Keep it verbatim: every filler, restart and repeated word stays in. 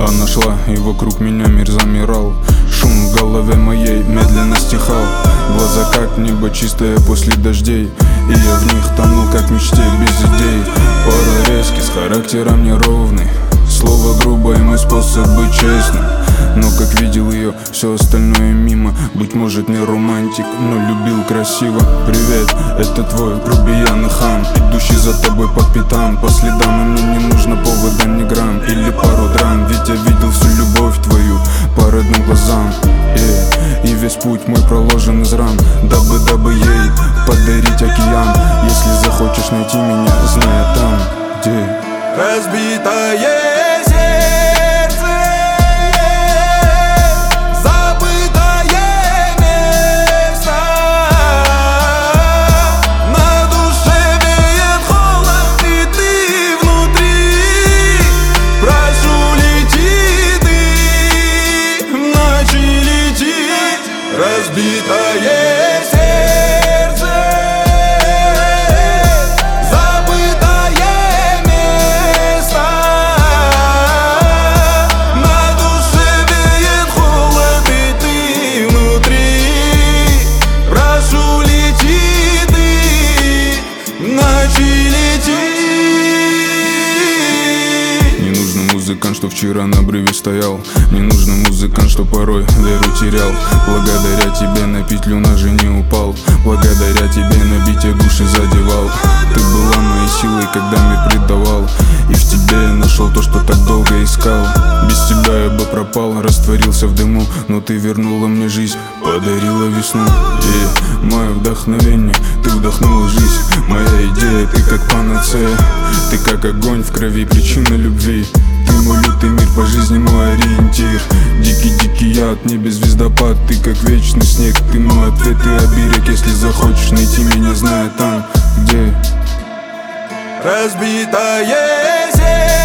Она шла, и вокруг меня мир замирал. Шум в голове моей медленно стихал. Глаза как небо чистое после дождей, и я в них тонул как в мечте без идей. Пора резкий, с характером неровный. Слово грубое, мой способ быть честным. Но как видел ее, все остальное мимо. Быть может не романтик, но любил красиво. Привет, это твой грубиян и хам, идущий за тобой по пятам, по следам. И мне не нужно повода ни грамм или пару драм, ведь я видел всю любовь твою по родным глазам. И, и весь путь мой проложен из ран, дабы, дабы ей подарить океан. Если захочешь найти меня, знай там, где разбитое разбитое сердце, забытое место. На душе веет холод, и ты внутри. Прошу, лети ты, ночи лети. Не нужно музыкант, что вчера на обрыве стоял. Не нужно музыкант, что порой веру терял. Благодаря тебе на петлю ножи не упал. Благодаря тебе на бите души задевал. Ты была моей силой, когда мир предавал, и в тебе я нашел то, что так долго искал. Без тебя я бы пропал, растворился в дыму, но ты вернула мне жизнь, подарила весну. И мое вдохновение, ты вдохнула жизнь. Моя идея, ты как панацея. Ты как огонь в крови, причина любви. Ты мой лютый мир, по жизни мой ориентир. Дикий-дикий яд, небе звездопад. Ты как вечный снег, ты мой ответ и оберег. Если захочешь найти меня, знай там, где разбитое сердце.